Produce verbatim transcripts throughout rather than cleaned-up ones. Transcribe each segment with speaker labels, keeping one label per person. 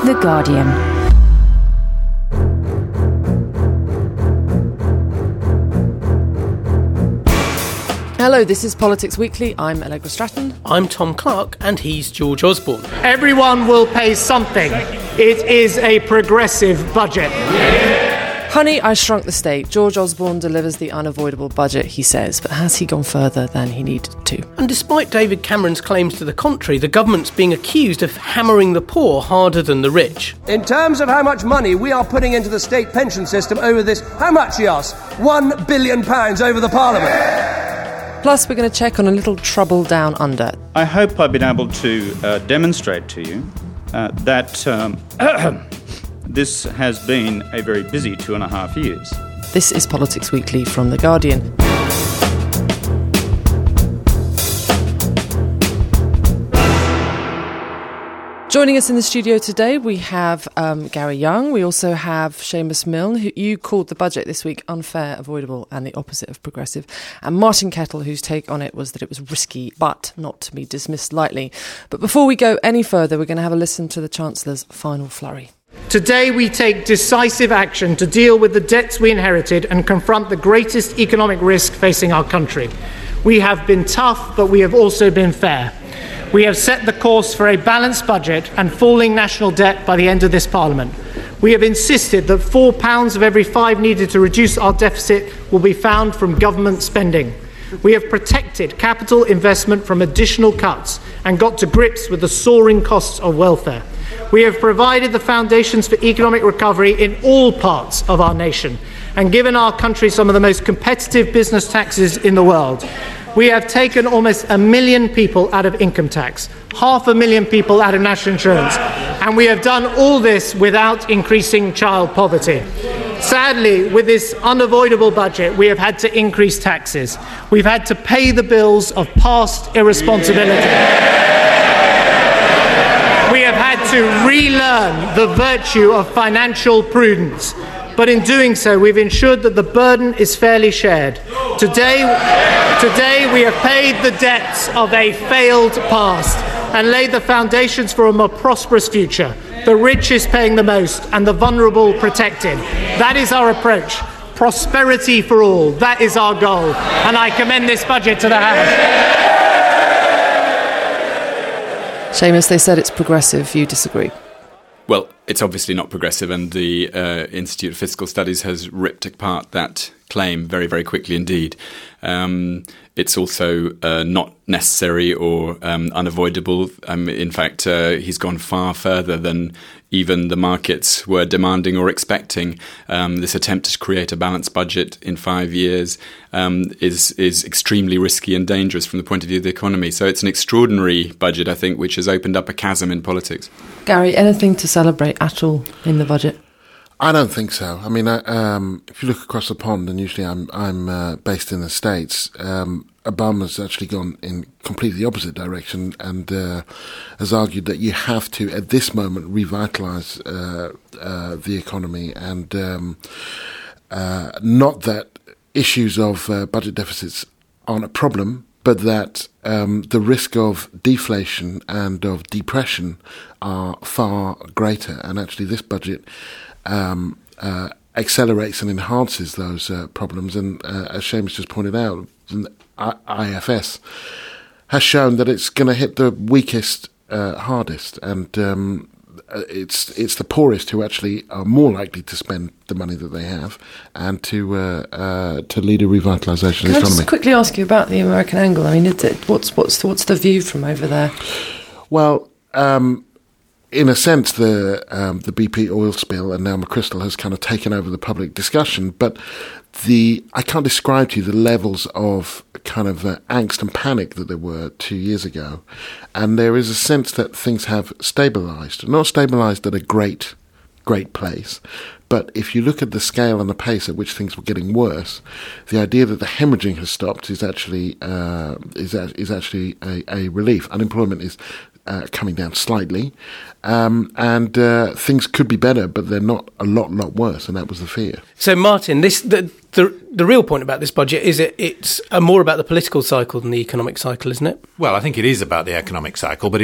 Speaker 1: The Guardian.
Speaker 2: Hello, this is Politics Weekly. I'm Allegra Stratton.
Speaker 3: I'm Tom Clark, and he's George Osborne.
Speaker 4: Everyone will pay something. It is a progressive budget.
Speaker 2: Honey, I Shrunk the State. George Osborne delivers the unavoidable budget, he says, but has he gone further than he needed to?
Speaker 3: And despite David Cameron's claims to the contrary, the government's being accused of hammering the poor harder than the rich.
Speaker 5: In terms of how much money we are putting into the state pension system over this, how much, he asks? One billion pounds over the Parliament.
Speaker 2: Plus, we're going to check on a little trouble down under.
Speaker 6: I hope I've been able to uh, demonstrate to you uh, that um, this has been a very busy two and a half years.
Speaker 2: This is Politics Weekly from The Guardian. Joining us in the studio today, we have um, Gary Young. We also have Seamus Milne, who you called the budget this week unfair, avoidable and the opposite of progressive. And Martin Kettle, whose take on it was that it was risky, but not to be dismissed lightly. But before we go any further, we're going to have a listen to the Chancellor's final flurry.
Speaker 4: Today we take decisive action to deal with the debts we inherited and confront the greatest economic risk facing our country. We have been tough, but we have also been fair. We have set the course for a balanced budget and falling national debt by the end of this Parliament. We have insisted that four pounds of every five needed to reduce our deficit will be found from government spending. We have protected capital investment from additional cuts and got to grips with the soaring costs of welfare. We have provided the foundations for economic recovery in all parts of our nation and given our country some of the most competitive business taxes in the world. We have taken almost a million people out of income tax, half a million people out of national insurance, and we have done all this without increasing child poverty. Sadly, with this unavoidable budget, we have had to increase taxes. We've had to pay the bills of past irresponsibility. We have had to relearn the virtue of financial prudence. But in doing so, we've ensured that the burden is fairly shared. Today, today we have paid the debts of a failed past and laid the foundations for a more prosperous future. The rich is paying the most and the vulnerable protected. That is our approach. Prosperity for all. That is our goal. And I commend this budget to the House.
Speaker 2: Seamus, they said it's progressive. You disagree?
Speaker 7: Well, it's obviously not progressive, and the uh, Institute of Fiscal Studies has ripped apart that claim very, very quickly indeed. Um, it's also uh, not necessary or um, unavoidable. Um, in fact, uh, he's gone far further than even the markets were demanding or expecting. Um, this attempt to create a balanced budget in five years um, is is extremely risky and dangerous from the point of view of the economy. So it's an extraordinary budget, I think, which has opened up a chasm in politics.
Speaker 2: Gary, anything to celebrate at all in the budget?
Speaker 8: I don't think so. I mean, I, um, if you look across the pond, and usually I'm I'm uh, based in the States, um, Obama's actually gone in completely the opposite direction and uh, has argued that you have to, at this moment, revitalise uh, uh, the economy, and um, uh, not that issues of uh, budget deficits aren't a problem, but that um, the risk of deflation and of depression are far greater. And actually, this budget Um, uh, accelerates and enhances those uh, problems. And uh, as Seamus just pointed out, the I F S has shown that it's going to hit the weakest uh, hardest, and um, it's it's the poorest who actually are more likely to spend the money that they have and to uh, uh, to lead a revitalisation of the economy.
Speaker 2: Can I just quickly ask you about the American angle? I mean, is it, what's what's what's the view from over there?
Speaker 8: Well. Um, In a sense, the um, the B P oil spill and now McChrystal has kind of taken over the public discussion, but the I can't describe to you the levels of kind of uh, angst and panic that there were two years ago, and there is a sense that things have stabilised, not stabilised at a great, great place, but if you look at the scale and the pace at which things were getting worse, the idea that the hemorrhaging has stopped is actually uh, is is actually a, a relief. Unemployment is Uh, coming down slightly, um, and uh, things could be better, but they're not a lot, lot worse, and that was the fear.
Speaker 3: So, Martin, this the the, the real point about this budget is it it's uh, more about the political cycle than the economic cycle, isn't it?
Speaker 9: Well, I think it is about the economic cycle, but it's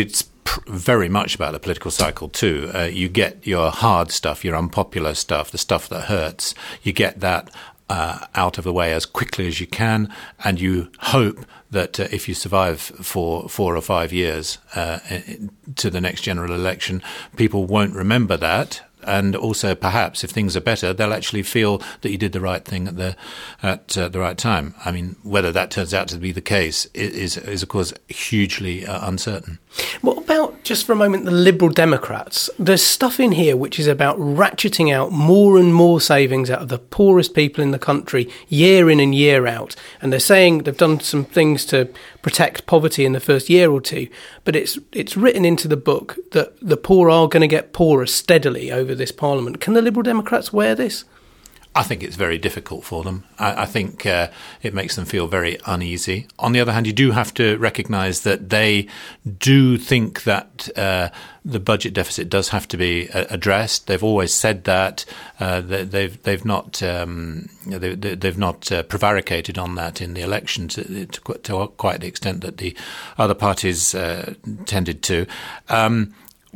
Speaker 1: pr- very much about the political cycle too. Uh, you get your hard stuff, your unpopular stuff, the stuff that hurts. You get that uh, out of the way as quickly as you can, and you hope that uh, if you survive for four or five years uh, to the next general election, people won't remember that. And also, perhaps, if things are better, they'll actually feel that you did the right thing at the at uh, the right time. I mean, whether that turns out to be the case is, is of course, hugely uh, uncertain.
Speaker 3: What about, just for a moment, the Liberal Democrats? There's stuff in here which is about ratcheting out more and more savings out of the poorest people in the country, year in and year out. And they're saying they've done some things to protect poverty in the first year or two, but it's it's written into the book that the poor are going to get poorer steadily over this Parliament. Can the Liberal Democrats wear this?
Speaker 1: I think it's very difficult for them. I, I think uh, it makes them feel very uneasy. On the other hand, you do have to recognise that they do think that uh, the budget deficit does have to be uh, addressed. They've always said that. Uh, they, they've they've not um, they, they've not uh, prevaricated on that in the election to, to, to quite the extent that the other parties uh, tended to. Um,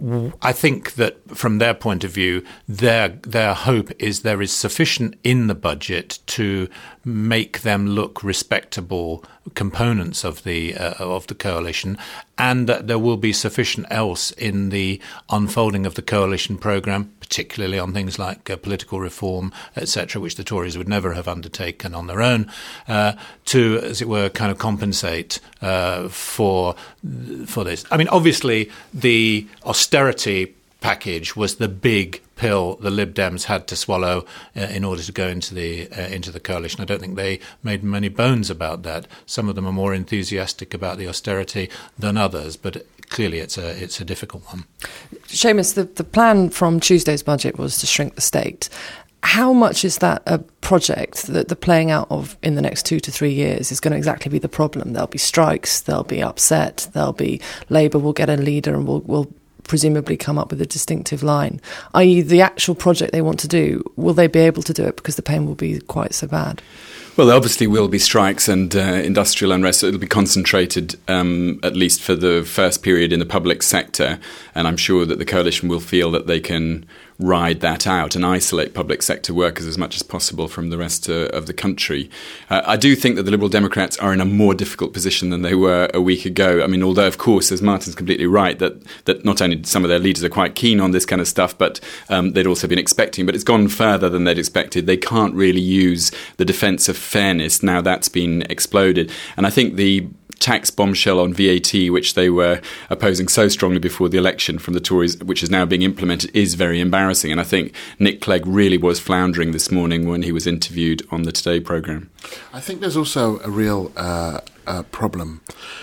Speaker 1: I think that from their point of view, their their hope is there is sufficient in the budget to make them look respectable components of the uh, of the coalition, and that there will be sufficient else in the unfolding of the coalition programme, particularly on things like uh, political reform, et cetera, which the Tories would never have undertaken on their own, uh, to, as it were, kind of compensate uh, for for this. I mean, obviously, the austerity package was the big pill the Lib Dems had to swallow uh, in order to go into the uh, into the coalition. I don't think they made many bones about that. Some of them are more enthusiastic about the austerity than others, but clearly it's a it's a difficult one.
Speaker 2: Seamus, the, the plan from Tuesday's budget was to shrink the state. How much is that a project that the playing out of in the next two to three years is going to exactly be the problem? There'll be strikes, there'll be upset, there'll be Labour will get a leader and will will presumably come up with a distinctive line, that is the actual project they want to do. Will they be able to do it because the pain will be quite so bad?
Speaker 7: Well, there obviously will be strikes and uh, industrial unrest. So it'll be concentrated, um, at least for the first period, in the public sector. And I'm sure that the coalition will feel that they can ride that out and isolate public sector workers as much as possible from the rest uh, of the country. Uh, I do think that the Liberal Democrats are in a more difficult position than they were a week ago. I mean, although, of course, as Martin's completely right, that, that not only some of their leaders are quite keen on this kind of stuff, but um, they'd also been expecting. But it's gone further than they'd expected. They can't really use the defence of fairness now that's been exploded. And I think the tax bombshell on V A T, which they were opposing so strongly before the election from the Tories, which is now being implemented, is very embarrassing. And I think Nick Clegg really was floundering this morning when he was interviewed on the Today programme.
Speaker 8: I think there's also a real uh, uh, problem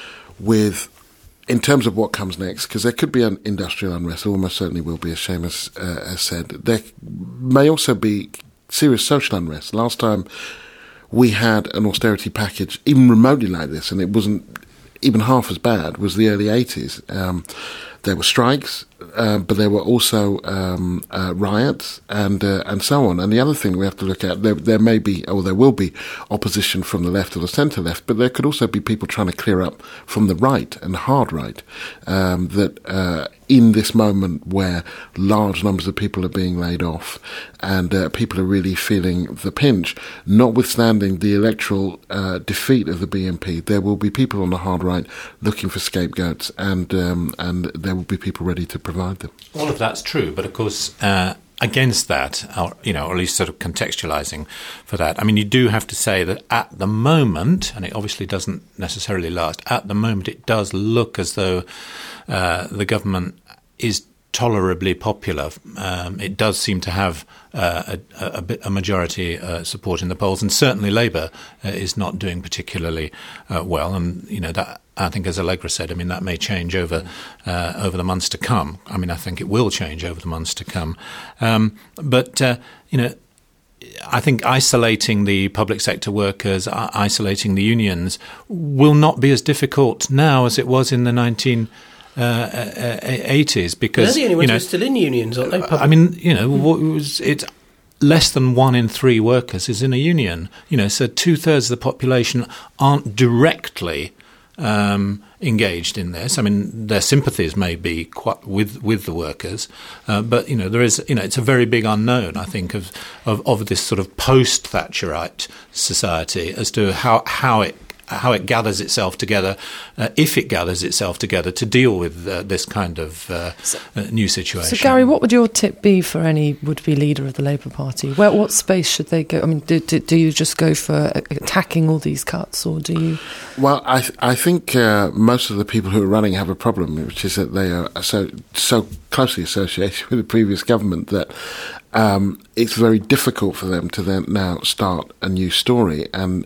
Speaker 8: with, in terms of what comes next, because there could be an industrial unrest, almost certainly will be, as Seamus uh, has said. There may also be serious social unrest. Last time we had an austerity package even remotely like this, and it wasn't even half as bad, was the early eighties. Um, there were strikes, uh, but there were also um, uh, riots and uh, and so on. And the other thing we have to look at, there, there may be, or there will be, opposition from the left or the centre-left, but there could also be people trying to clear up from the right and the hard right, um, that uh, in this moment where large numbers of people are being laid off and uh, people are really feeling the pinch, notwithstanding the electoral uh, defeat of the B N P, there will be people on the hard right looking for scapegoats, and um, and there will be people ready to provide them.
Speaker 1: All of that's true, but of course, uh, against that, or, you know, or at least sort of contextualising for that, I mean, you do have to say that at the moment, and it obviously doesn't necessarily last, at the moment it does look as though uh, the government is tolerably popular. Um, it does seem to have uh, a, a, bit, a majority uh, support in the polls, and certainly Labour uh, is not doing particularly uh, well. And you know that, I think, as Allegra said, I mean that may change over uh, over the months to come. I mean, I think it will change over the months to come. Um, but uh, you know. I think isolating the public sector workers, isolating the unions, will not be as difficult now as it was in the nineteen eighties, because
Speaker 3: they're the only ones
Speaker 1: you know,
Speaker 3: who are still in unions, aren't they? Public?
Speaker 1: I mean, you know, it's less than one in three workers is in a union. You know, so two thirds of the population aren't directly um, engaged in this. I mean, their sympathies may be quite with with the workers, uh, but you know there is you know it's a very big unknown, I think, of of, of this sort of post-Thatcherite society as to how how it. how it gathers itself together, uh, if it gathers itself together to deal with uh, this kind of uh,
Speaker 2: so,
Speaker 1: uh, new situation.
Speaker 2: So, Gary, what would your tip be for any would-be leader of the Labour Party? Where, what space should they go? I mean, do, do, do you just go for attacking all these cuts, or do you...
Speaker 8: Well, I th- I think uh, most of the people who are running have a problem, which is that they are so, so closely associated with the previous government that um, it's very difficult for them to then now start a new story. And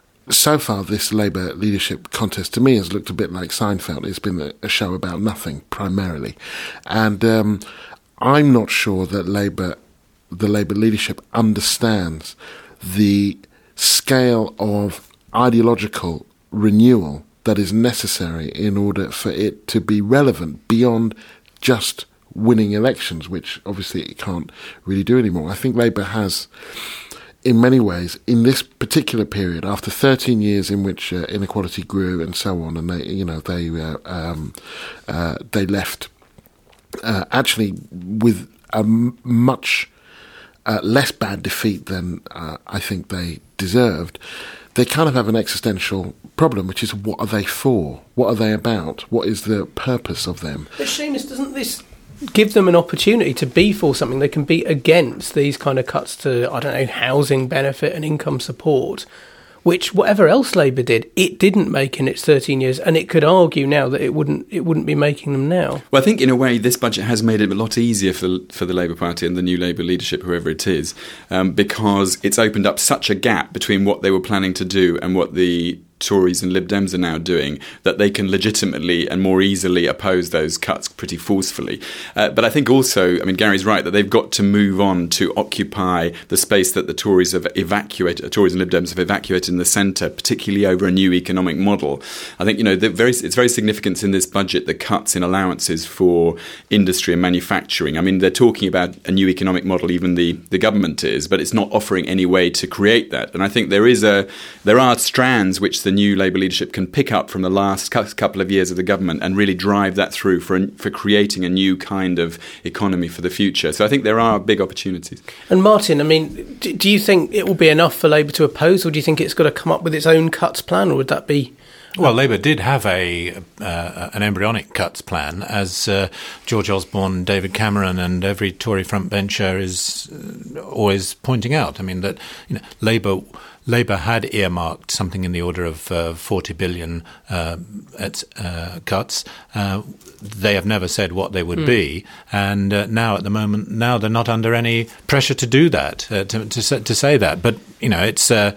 Speaker 8: so far, this Labour leadership contest to me has looked a bit like Seinfeld. It's been a, a show about nothing, primarily. And um, I'm not sure that Labour, the Labour leadership understands the scale of ideological renewal that is necessary in order for it to be relevant beyond just winning elections, which obviously it can't really do anymore. I think Labour has, in many ways, in this particular period, after thirteen years in which uh, inequality grew and so on, and they, you know, they uh, um, uh, they left uh, actually with a m- much uh, less bad defeat than uh, I think they deserved. They kind of have an existential problem, which is what are they for? What are they about? What is the purpose of them?
Speaker 3: But Seamus, doesn't this give them an opportunity to be for something? They can be against these kind of cuts to, I don't know, housing benefit and income support, which whatever else Labour did, it didn't make in its thirteen years, and it could argue now that it wouldn't it wouldn't be making them now.
Speaker 7: Well, I think in a way this budget has made it a lot easier for for the Labour Party and the new Labour leadership, whoever it is, um, because it's opened up such a gap between what they were planning to do and what the Tories and Lib Dems are now doing, that they can legitimately and more easily oppose those cuts pretty forcefully. Uh, but I think also, I mean, Gary's right, that they've got to move on to occupy the space that the Tories have evacuated, uh, Tories and Lib Dems have evacuated in the centre, particularly over a new economic model. I think, you know, very, it's very significant in this budget, the cuts in allowances for industry and manufacturing. I mean, they're talking about a new economic model, even the, the government is, but it's not offering any way to create that. And I think there is a, there are strands which the new Labour leadership can pick up from the last couple of years of the government and really drive that through for for creating a new kind of economy for the future. So I think there are big opportunities.
Speaker 3: And Martin, I mean, do you think it will be enough for Labour to oppose, or do you think it's got to come up with its own cuts plan, or would that be...
Speaker 1: Well, Labour did have a uh, an embryonic cuts plan, as uh, George Osborne, David Cameron and every Tory frontbencher is always pointing out. I mean, that you know, Labour... Labour had earmarked something in the order of uh, forty billion uh, at, uh, cuts. Uh, they have never said what they would mm. be, and uh, now at the moment, now they're not under any pressure to do that, uh, to, to to say that. But you know, it's uh,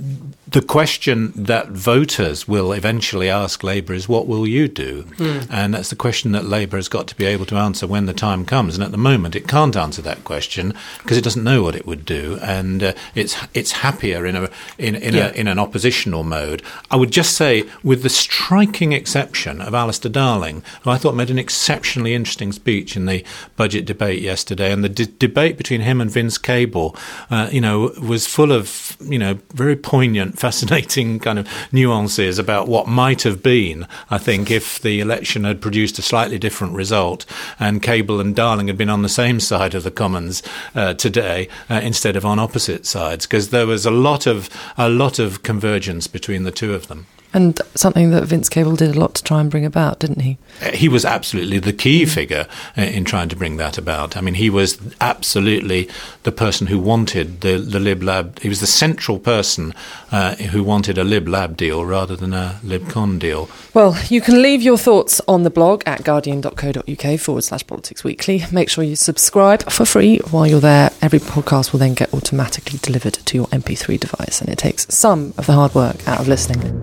Speaker 1: the question that voters will eventually ask Labour is, what will you do? Mm. And that's the question that Labour has got to be able to answer when the time comes. And at the moment, it can't answer that question because it doesn't know what it would do, and uh, it's it's happier in a in in, yeah. a, in an oppositional mode. I would just say, with the striking exception of Alistair Darling, who I thought made an exceptionally interesting speech in the budget debate yesterday, and the d- debate between him and Vince Cable, uh, you know, was full of, you know, very poignant, fascinating kind of nuances about what might have been, I think, if the election had produced a slightly different result and Cable and Darling had been on the same side of the Commons uh, today uh, instead of on opposite sides, because there was a lot of a lot of convergence between the two of them.
Speaker 2: And something that Vince Cable did a lot to try and bring about, didn't he?
Speaker 1: He was absolutely the key figure in trying to bring that about. I mean, he was absolutely the person who wanted the, the Lib Lab. He was the central person uh, who wanted a Lib Lab deal rather than a Lib Con deal.
Speaker 2: Well, you can leave your thoughts on the blog at guardian.co.uk forward slash politics weekly. Make sure you subscribe for free while you're there. Every podcast will then get automatically delivered to your M P three device, and it takes some of the hard work out of listening.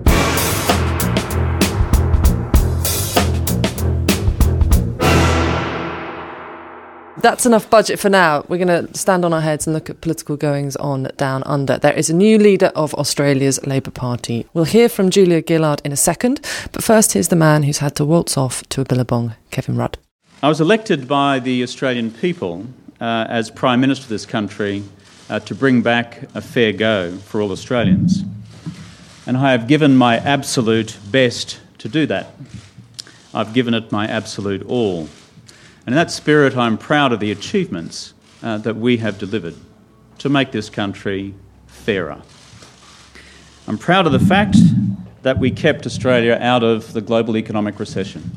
Speaker 2: That's enough budget for now. We're going to stand on our heads and look at political goings-on down under. There is a new leader of Australia's Labour Party. We'll hear from Julia Gillard in a second, but first here's the man who's had to waltz off to a billabong, Kevin Rudd.
Speaker 6: I was elected by the Australian people uh, as Prime Minister of this country uh, to bring back a fair go for all Australians. And I have given my absolute best to do that. I've given it my absolute all. And in that spirit, I'm proud of the achievements uh, that we have delivered to make this country fairer. I'm proud of the fact that we kept Australia out of the global economic recession.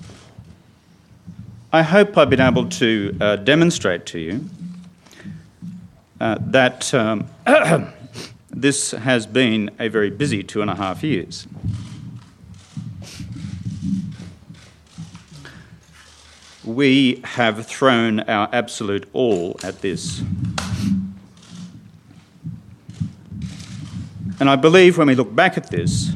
Speaker 6: I hope I've been able to uh, demonstrate to you uh, that um, this has been a very busy two and a half years. We have thrown our absolute all at this. And I believe when we look back at this,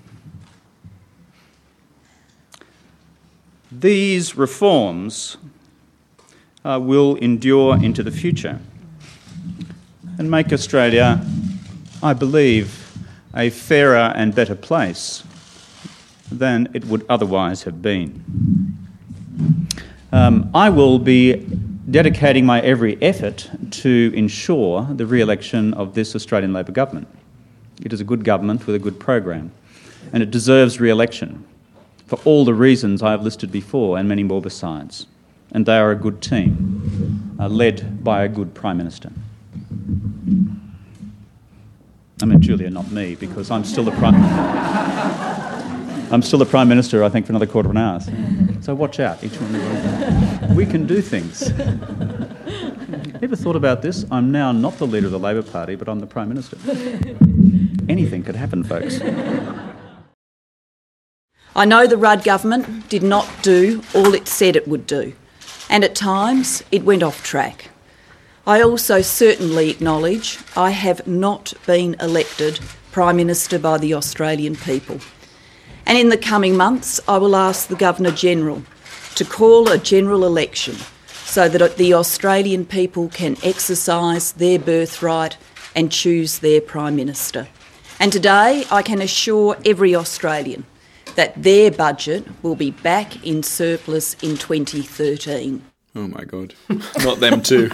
Speaker 6: these reforms uh, will endure into the future and make Australia, I believe, a fairer and better place than it would otherwise have been. Um, I will be dedicating my every effort to ensure the re-election of this Australian Labor government. It is a good government with a good program, and it deserves re-election for all the reasons I have listed before and many more besides. And they are a good team, uh, led by a good Prime Minister. I mean, Julia, not me, because I'm still the Prime I'm still the Prime Minister, I think, for another quarter of an hour. So, so watch out, each one. We can do things. Ever thought about this? I'm now not the leader of the Labor Party, but I'm the Prime Minister. Anything could happen, folks.
Speaker 9: I know the Rudd government did not do all it said it would do, and at times it went off track. I also certainly acknowledge I have not been elected Prime Minister by the Australian people. And in the coming months, I will ask the Governor-General to call a general election so that the Australian people can exercise their birthright and choose their Prime Minister. And today I can assure every Australian that their budget will be back in surplus in twenty thirteen.
Speaker 7: Oh my God, not them too.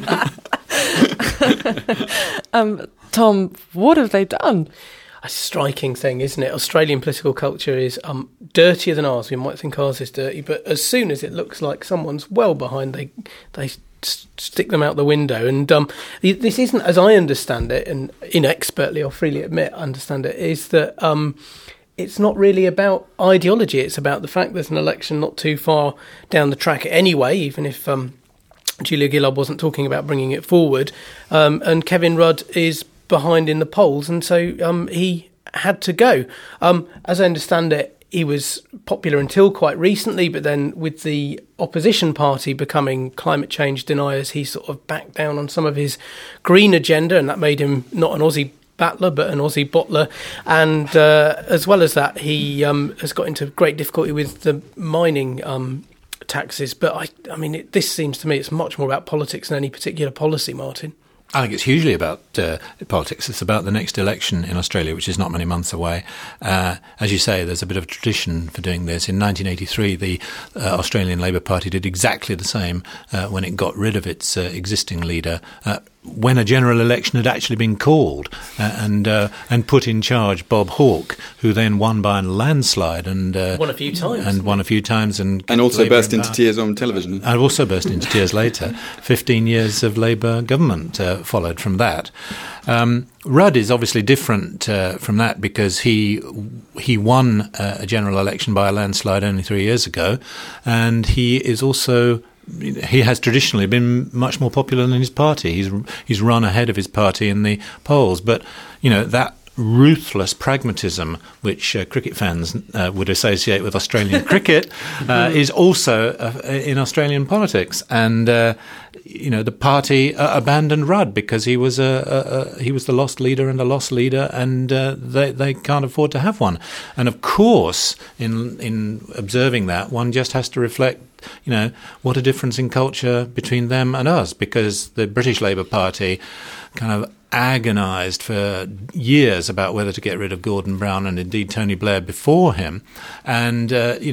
Speaker 2: um, Tom, what have they done?
Speaker 3: A striking thing, isn't it? Australian political culture is um, dirtier than ours. We might think ours is dirty, but as soon as it looks like someone's well behind, they they stick them out the window. And um, this isn't, as I understand it, and inexpertly, I'll freely admit, understand it, is that um, it's not really about ideology. It's about the fact there's an election not too far down the track anyway, even if um, Julia Gillard wasn't talking about bringing it forward. Um, and Kevin Rudd is behind in the polls, and so um, he had to go. Um, as I understand it, he was popular until quite recently, but then with the opposition party becoming climate change deniers, he sort of backed down on some of his green agenda, and that made him not an Aussie battler, but an Aussie bottler. And uh, as well as that, he um, has got into great difficulty with the mining um, taxes. But I, I mean, it, this seems to me it's much more about politics than any particular policy, Martin.
Speaker 1: I think it's hugely about uh, politics. It's about the next election in Australia, which is not many months away. Uh, as you say, there's a bit of a tradition for doing this. In nineteen eighty-three, the uh, Australian Labor Party did exactly the same uh, when it got rid of its uh, existing leader, uh, when a general election had actually been called, uh, and uh, and put in charge Bob Hawke, who then won by a landslide and uh,
Speaker 3: won a few times,
Speaker 1: and won a few times, and
Speaker 7: and also Labour burst into tears on television.
Speaker 1: And also burst into tears later. Fifteen years of Labour government uh, followed from that. Um, Rudd is obviously different uh, from that because he he won uh, a general election by a landslide only three years ago, and he is also. He has traditionally been much more popular than his party. He's he's run ahead of his party in the polls. But, you know, that ruthless pragmatism, which uh, cricket fans uh, would associate with Australian cricket, uh, is also uh, in Australian politics. And, uh, you know, the party uh, abandoned Rudd because he was a, a, a he was the lost leader and a lost leader, and uh, they they can't afford to have one. And of course, in in observing that, one just has to reflect, you know, what a difference in culture between them and us, because the British Labour Party kind of agonised for years about whether to get rid of Gordon Brown and indeed Tony Blair before him. And, uh, you know,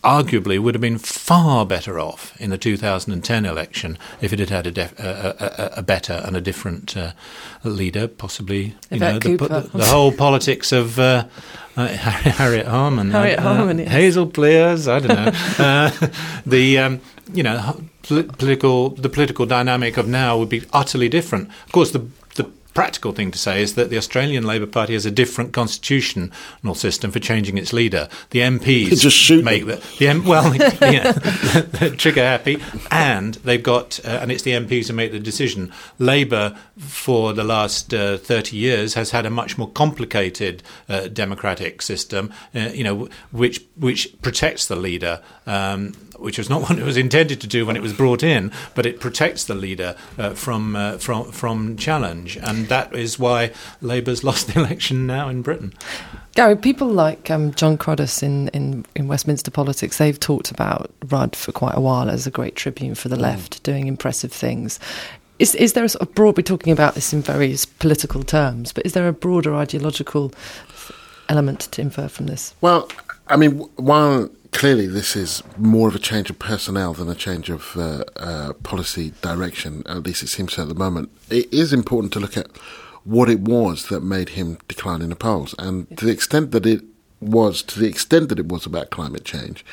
Speaker 1: arguably would have been far better off in the two thousand ten election if it had had a, def- a, a, a better and a different uh, leader, possibly. You know, the, the, the whole politics of uh, uh, Harriet Harman,
Speaker 2: Harriet
Speaker 1: uh,
Speaker 2: Harman, yes.
Speaker 1: Hazel Plears, I don't know. uh, the um, you know pol- political the political dynamic of now would be utterly different. Of course, the practical thing to say is that the Australian Labor Party has a different constitutional system for changing its leader. The M Ps
Speaker 8: just shoot
Speaker 1: make the, the M, well, yeah, they're trigger happy, and they've got, uh, and it's the M Ps who make the decision. Labor, for the last uh, thirty years, has had a much more complicated uh, democratic system, uh, you know, which which protects the leader. Um, which was not what it was intended to do when it was brought in, but it protects the leader uh, from uh, from from challenge, and that is why Labour's lost the election now in Britain.
Speaker 2: Gary, people like um, John Cruddas in, in, in Westminster politics, they've talked about Rudd for quite a while as a great tribune for the left, mm. doing impressive things. Is is there a sort of broad, we're talking about this in various political terms, but is there a broader ideological element to infer from this?
Speaker 8: Well, I mean, while clearly this is more of a change of personnel than a change of uh, uh, policy direction, at least it seems so at the moment, it is important to look at what it was that made him decline in the polls. And yeah. to the extent that it was, to the extent that it was about climate change,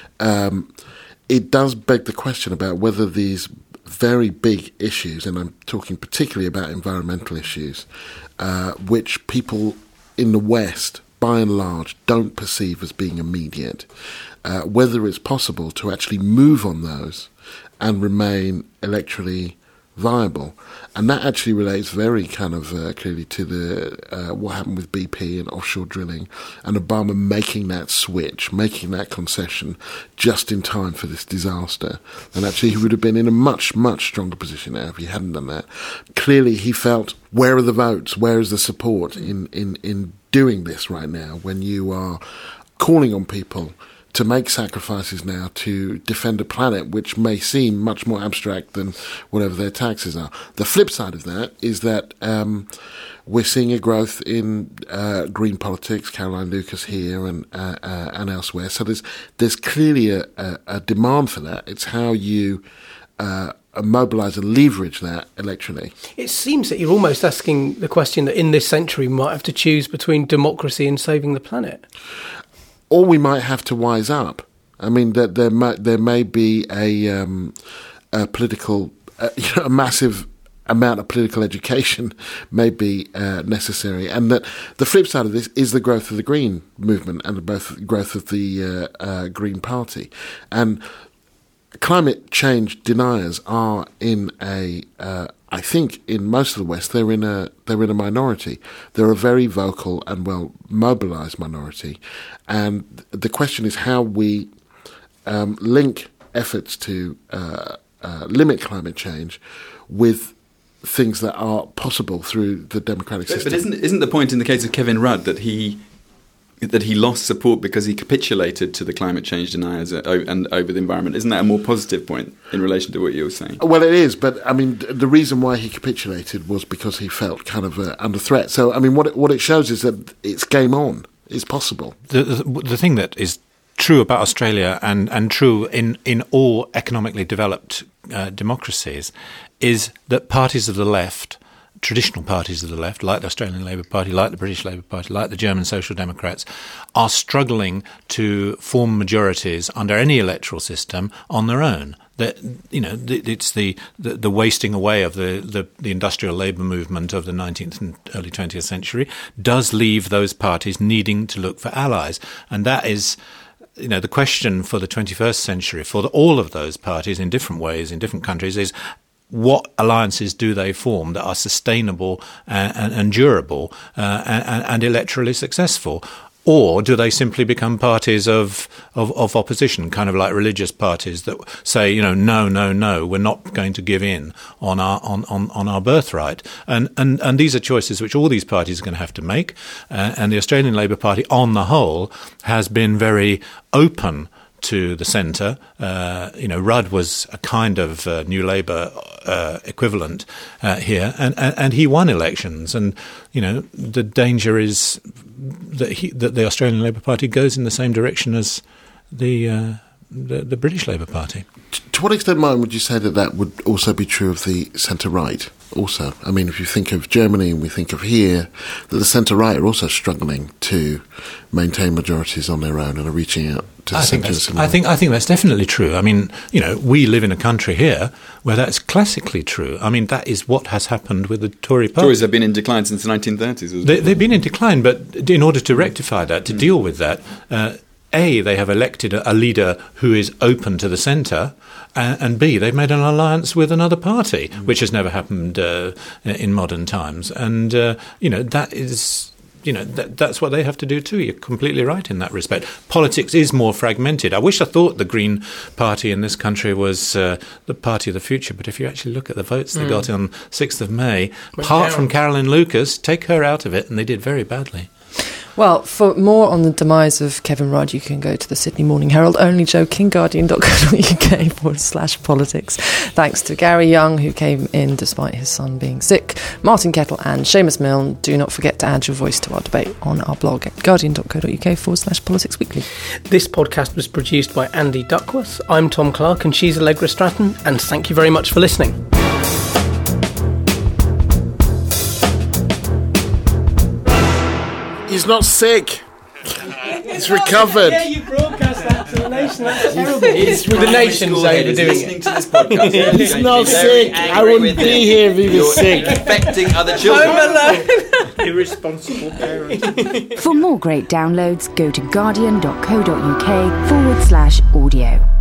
Speaker 8: um, it does beg the question about whether these very big issues, and I'm talking particularly about environmental issues, uh, which people in the West, by and large, don't perceive as being immediate, uh, whether it's possible to actually move on those and remain electorally viable. And that actually relates very kind of uh, clearly to the uh, what happened with B P and offshore drilling, and Obama making that switch, making that concession just in time for this disaster. And actually he would have been in a much, much stronger position now if he hadn't done that. Clearly he felt, where are the votes? Where is the support in, in, in doing this right now, when you are calling on people to make sacrifices now to defend a planet which may seem much more abstract than whatever their taxes are. The flip side of that is that um, we're seeing a growth in uh, green politics, Caroline Lucas here and uh, uh, and elsewhere. So there's there's clearly a, a, a demand for that. It's how you uh, mobilise and leverage that electorally.
Speaker 3: It seems that you're almost asking the question that in this century we might have to choose between democracy and saving the planet.
Speaker 8: Or we might have to wise up. I mean, that there, there may there may be a, um, a political, uh, you know, a massive amount of political education may be uh, necessary, and that the flip side of this is the growth of the Green movement and the both growth of the uh, uh, Green Party, and climate change deniers are in a. Uh, I think in most of the West they're in a they're in a minority. They're a very vocal and well mobilised minority, and the question is how we um, link efforts to uh, uh, limit climate change with things that are possible through the democratic
Speaker 7: but,
Speaker 8: system.
Speaker 7: But isn't isn't the point in the case of Kevin Rudd that he that he lost support because he capitulated to the climate change deniers and over the environment? Isn't that a more positive point in relation to what you were saying?
Speaker 8: Well, it is, but I mean, the reason why he capitulated was because he felt kind of uh, under threat. So, I mean, what it, what it shows is that it's game on. It's possible.
Speaker 1: The, the, the thing that is true about Australia and, and true in, in all economically developed uh, democracies is that parties of the left, traditional parties of the left, like the Australian Labor Party, like the British Labor Party, like the German Social Democrats, are struggling to form majorities under any electoral system on their own. That, you know, it's the, the, the wasting away of the, the, the industrial labour movement of the nineteenth and early twentieth century does leave those parties needing to look for allies. And that is, you know, the question for the twenty-first century, for the, all of those parties in different ways, in different countries, is what alliances do they form that are sustainable and, and, and durable uh, and, and electorally successful? Or do they simply become parties of, of, of opposition, kind of like religious parties that say, you know, no, no, no, we're not going to give in on our on, on, on our birthright? And, and and these are choices which all these parties are going to have to make. Uh, and the Australian Labor Party, on the whole, has been very open to the centre. Uh, you know, Rudd was a kind of uh, New Labour uh, equivalent uh, here, and, and, and he won elections. And, you know, the danger is that, he, that the Australian Labor Party goes in the same direction as the, uh, the the British Labour Party.
Speaker 8: To what extent, Martin, would you say that that would also be true of the centre-right also? I mean, if you think of Germany and we think of here, that the centre-right are also struggling to maintain majorities on their own and are reaching out to the
Speaker 1: I think,
Speaker 8: centre.
Speaker 1: I think I think that's definitely true. I mean, you know, we live in a country here where that's classically true. I mean, that is what has happened with the Tory party.
Speaker 7: Tories have been in decline since the nineteen thirties.
Speaker 1: They, they've been in decline, but in order to rectify that, to mm. deal with that, uh, A, they have elected a, a leader who is open to the centre, and, and B, they've made an alliance with another party, mm. which has never happened uh, in modern times. And, uh, you know, that is... You know, that, that's what they have to do too. You're completely right in that respect. Politics is more fragmented. I wish I thought the Green Party in this country was uh, the party of the future, but if you actually look at the votes they mm. got on sixth of May, Went apart down. from Carolyn Lucas, take her out of it, and they did very badly.
Speaker 2: Well, for more on the demise of Kevin Rudd, you can go to the Sydney Morning Herald. Only joking, guardian dot co dot uk forward slash politics. Thanks to Gary Young, who came in despite his son being sick, Martin Kettle and Seamus Milne. Do not forget to add your voice to our debate on our blog at guardian dot co dot uk forward slash politics weekly.
Speaker 3: This podcast was produced by Andy Duckworth. I'm Tom Clark and she's Allegra Stratton, and thank you very much for listening.
Speaker 8: He's not sick. He's recovered.
Speaker 3: Yeah, you broadcast that to the nation. That's terrible. The nation's overdoing it.
Speaker 7: To this podcast.
Speaker 8: He's not sick. I wouldn't be here if he was sick.
Speaker 7: Infecting other children.
Speaker 2: Home alone.
Speaker 3: Irresponsible parents.
Speaker 10: For more great downloads, go to guardian dot co dot uk forward slash audio.